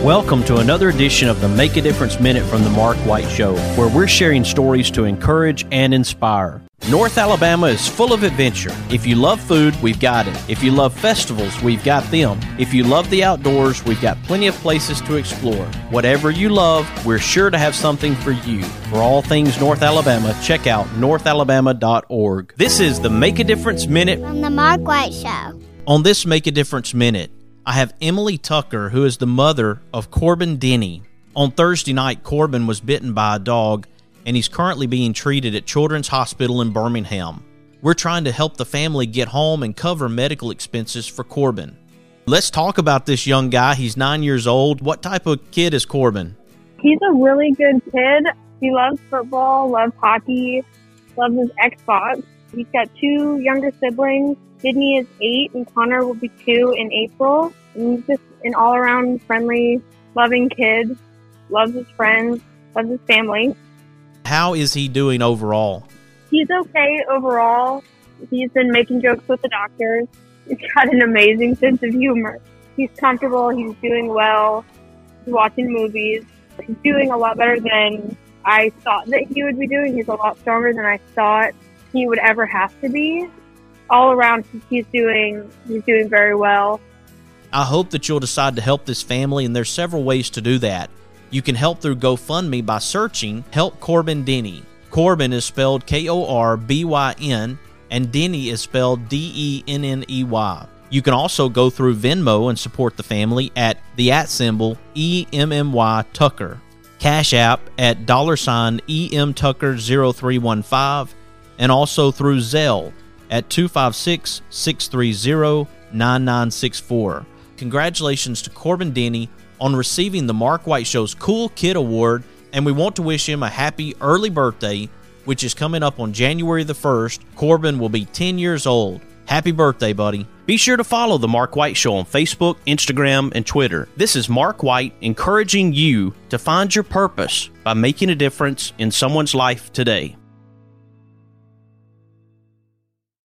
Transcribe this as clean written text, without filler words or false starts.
Welcome to another edition of the Make a Difference Minute from the Mark White Show, where we're sharing stories to encourage and inspire. North Alabama is full of adventure. If you love food, we've got it. If you love festivals, we've got them. If you love the outdoors, we've got plenty of places to explore. Whatever you love, we're sure to have something for you. For all things North Alabama, check out northalabama.org. This is the Make a Difference Minute from the Mark White Show. On this Make a Difference Minute, I have Emily Tucker, who is the mother of Corbin Denny. On Thursday night, Corbin was bitten by a dog, and he's currently being treated at Children's Hospital in Birmingham. We're trying to help the family get home and cover medical expenses for Corbin. Let's talk about this young guy. He's 9 years old. What type of kid is Corbin? He's a really good kid. He loves football, loves hockey, loves his Xbox. He's got two younger siblings. Sydney is 8 and Connor will be 2 in April. And he's just an all-around friendly, loving kid. Loves his friends, loves his family. How is he doing overall? He's okay overall. He's been making jokes with the doctors. He's got an amazing sense of humor. He's comfortable. He's doing well. He's watching movies. He's doing a lot better than I thought that he would be doing. He's a lot stronger than I thought he would ever have to be. All around, he's doing very well. I hope that you'll decide to help this family, and there's several ways to do that. You can help through GoFundMe by searching Help Corbin Denny. Corbin is spelled Korbyn, and Denny is spelled Denney. You can also go through Venmo and support the family at the @EMMY Tucker. Cash App at $EMTucker0315, and also through Zelle at 256-630-9964. Congratulations to Corbin Denny on receiving the Mark White Show's Cool Kid Award, and we want to wish him a happy early birthday, which is coming up on January the 1st. Corbin will be 10 years old. Happy birthday, buddy. Be sure to follow the Mark White Show on Facebook, Instagram, and Twitter. This is Mark White encouraging you to find your purpose by making a difference in someone's life today.